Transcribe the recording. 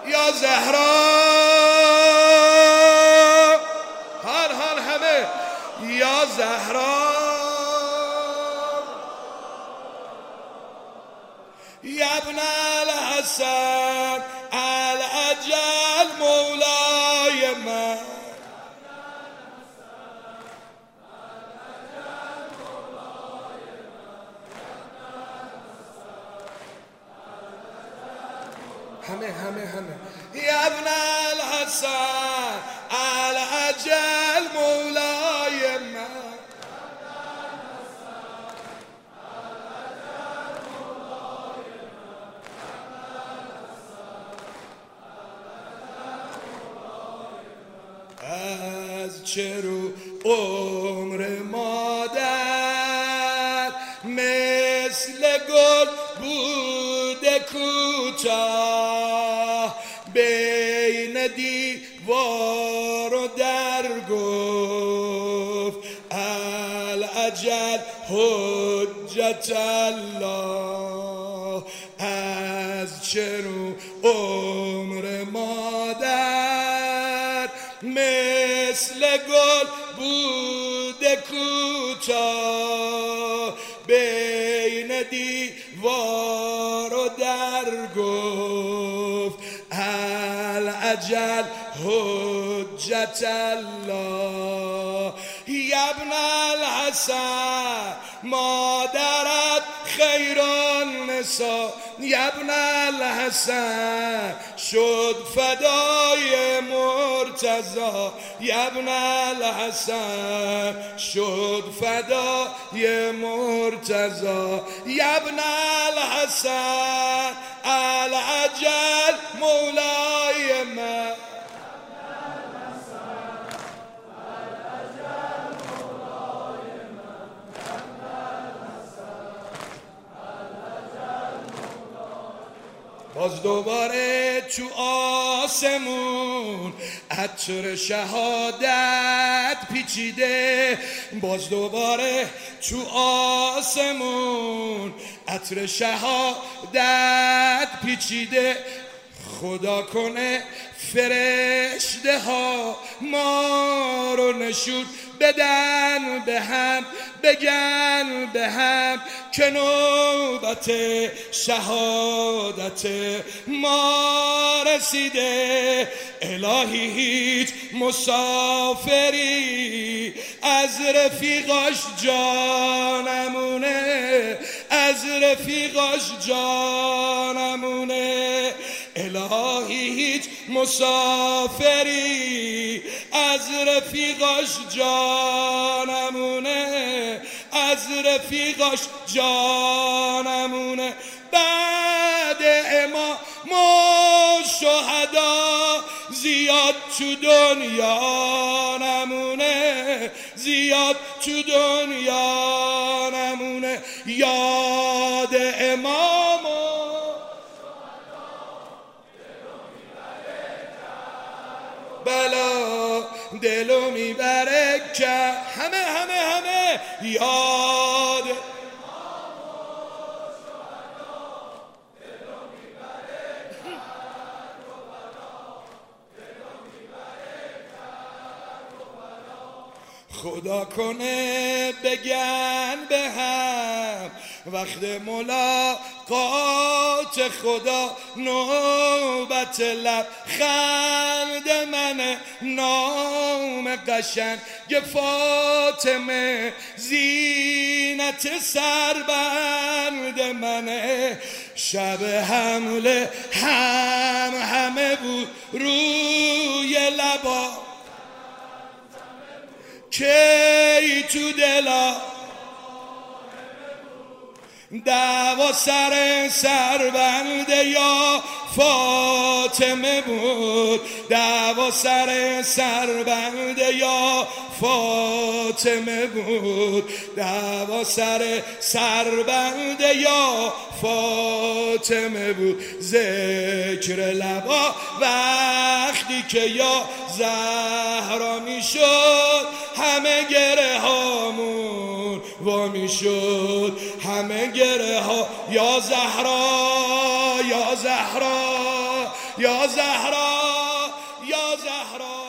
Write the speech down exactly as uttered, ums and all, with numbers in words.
یا زهرا هر هر همه یا زهرا یا ابن الحسن الاجل مولای من همه همه همه یا ابن الحسن الاجل مولای من از چه رو عمر مادر مثل گل بوده کوتاه بین دیوار و در گفت الاجل حجت الله از چه رو عمر مادر مثل گل بوده کوتاه بین دیوار و در گفت الاجل حجت الله یا ابن الحسن مادرت خیر النساء یا ابن الحسن شد فدای مرتضی یا ابن الحسن شد فدای مرتضی یا ابن الحسن الاجل مولای من باز دوباره تو آسمون عطر شهادت پیچیده باز دوباره تو آسمون عطر شهادت پیچیده خدا کنه فرشته ها ما رو نشون بدن به هم بگن به هم که نوبت شهادت ما رسیده الهی هیچ مسافری از رفیقاش جانمونه از رفیقاش جانمونه الهی هیچ مسافری از رفیقاش جانمونه از رفیقاش جانمونه بعد امام و شهدا زیاد تو دنیا نمونه زیاد تو دنیا نمونه یاد امام بلا دلو میبره که همه همه همه یاد خدا کنه بگن به هم وقت ملاقات خدا نوبت لب خند من نام قشنگ فاطمه زینت سربند منه شب حمله هم همه بود روی لبا کی تو دلا دعوا سر سربند یا فاطمه بود دعوا سر سربند یا فاطمه بود دعوا سر سربند یا فاطمه بود ذکر لبا وقتی که یا زهرا میشد همه گره هامون وا میشد همه گره ها یا زهرا یا زهرا یا زهرا یا زهرا